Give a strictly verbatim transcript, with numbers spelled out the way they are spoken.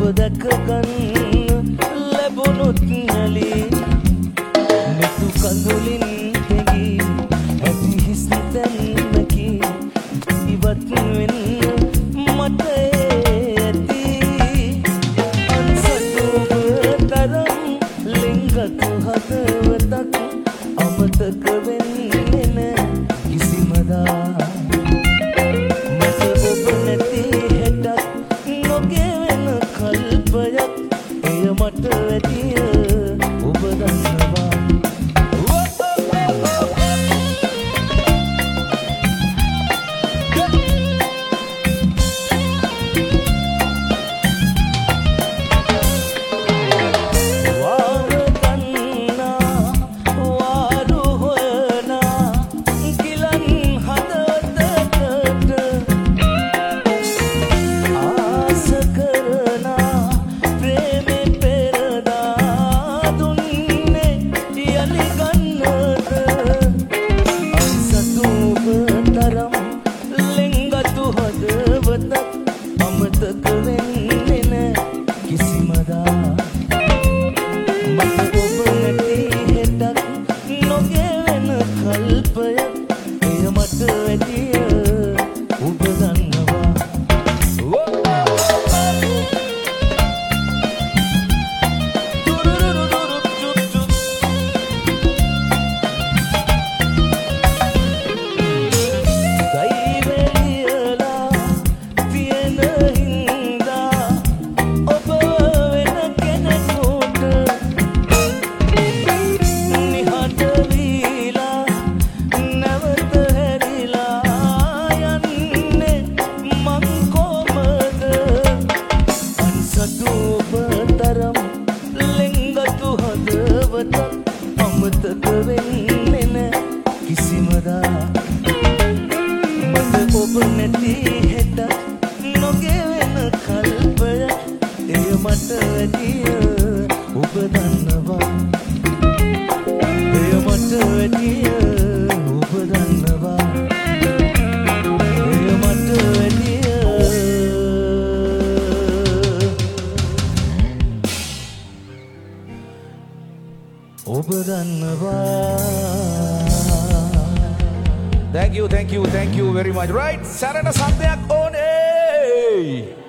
දැක ගන්න ලැබුණොත් නැලී නිතු කඳුලින් හැගී ඇති හිස් තැන්නකි ඉවත් වෙන්න මට ඇති අන්සතු තරම් ලිංගතු හදවතක් අමතක වෙන්නේ නැ කිසිමදා මට ඔබ නැති හෙටක් නොගෙවෙන කල්පයක් එය මට වැඩිය ඔබ දන්නවා අමතක වෙන්නේ නැ කිසිමදා මට ඔබ නැති හෙටක් නොගෙවෙන කල්පයක් එය මට වැඩිය ඔබ දන්නවා අමතක වෙන්නේ නැ කිසිමදා මට ඔබ නැති හෙටක් නොගෙවෙන කල්පයක් එය මට වැඩිය ඔබ දන්නවා එය මට වැඩිය ඔබ දන්නවා එය මට වැඩිය ඔබ දන්නවා Thank you, thank you, thank you very much. Right, සරණ සද්දයක් ඕනේ.